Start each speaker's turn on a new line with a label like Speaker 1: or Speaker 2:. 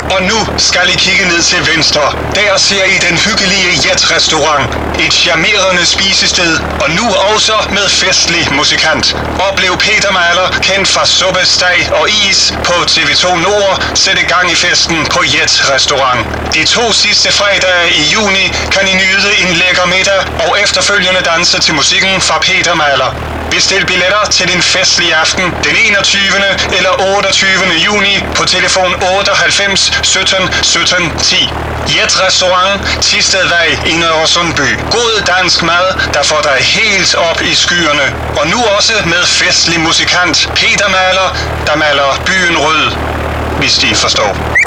Speaker 1: Og nu skal I kigge ned til venstre. Der ser I den hyggelige Jet-restaurant. Et charmerende spisested, og nu også med festlig musikant. Oplev Peter Maler, kendt fra suppe, steg og is, på TV2 Nord sætte gang i festen på Jet-restaurant. De 2 sidste fredage i juni kan I nyde en lækker middag og efterfølgende danse til musikken fra Peter Maler. Bestil billetter til din festlige aften den 21. eller 28. juni på telefon 98 17 17 10. Jet Restaurant, Thistedvej i Nørre Sundby. God dansk mad, der får dig helt op i skyerne. Og nu også med festlig musikant Peter Maler, der maler byen rød, hvis de forstår.